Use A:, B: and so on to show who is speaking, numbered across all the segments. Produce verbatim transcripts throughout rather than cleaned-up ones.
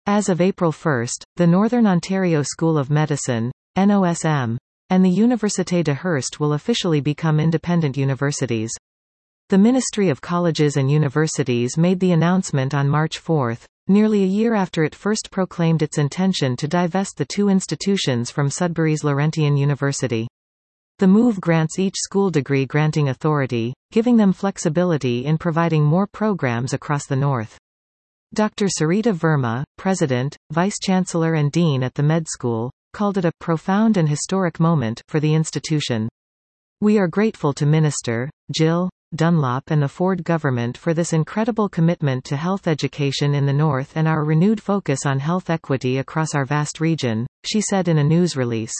A: As of April first, the Northern Ontario School of Medicine, N O S M, and the Université de Hearst will officially become independent universities. The Ministry of Colleges and Universities made the announcement on March fourth, nearly a year after it first proclaimed its intention to divest the two institutions from Sudbury's Laurentian University. The move grants each school degree-granting authority, giving them flexibility in providing more programs across the North. Doctor Sarita Verma, President, Vice-Chancellor and Dean at the Med School, called it a profound and historic moment for the institution. We are grateful to Minister Jill Dunlop and the Ford government for this incredible commitment to health education in the North and our renewed focus on health equity across our vast region, she said in a news release.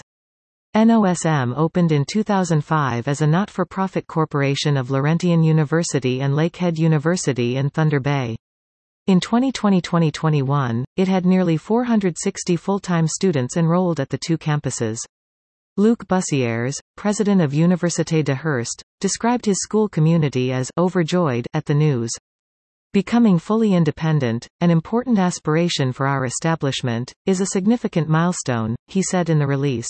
A: N O S M opened in two thousand five as a not-for-profit corporation of Laurentian University and Lakehead University in Thunder Bay. In twenty twenty to twenty twenty-one, it had nearly four hundred sixty full-time students enrolled at the two campuses. Luc Bussières, president of Université de Hearst, described his school community as overjoyed at the news. Becoming fully independent, an important aspiration for our establishment, is a significant milestone, he said in the release.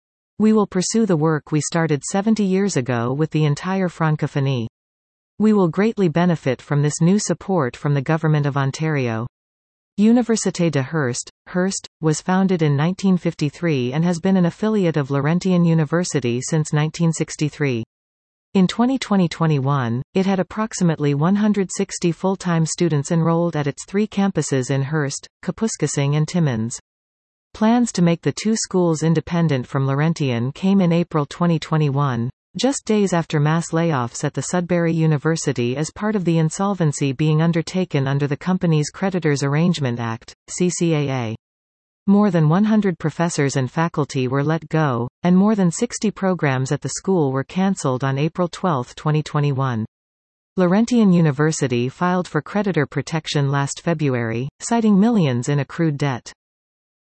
A: We will pursue the work we started seventy years ago with the entire Francophonie. We will greatly benefit from this new support from the Government of Ontario. Université de Hearst, Hearst, was founded in nineteen fifty-three and has been an affiliate of Laurentian University since nineteen sixty-three. In twenty twenty to twenty-one, it had approximately one hundred sixty full-time students enrolled at its three campuses in Hearst, Kapuskasing and Timmins. Plans to make the two schools independent from Laurentian came in April twenty twenty-one. Just days after mass layoffs at the Sudbury University as part of the insolvency being undertaken under the Companies Creditors Arrangement Act, C C A A. More than one hundred professors and faculty were let go, and more than sixty programs at the school were cancelled on April twelfth twenty twenty-one. Laurentian University filed for creditor protection last February, citing millions in accrued debt.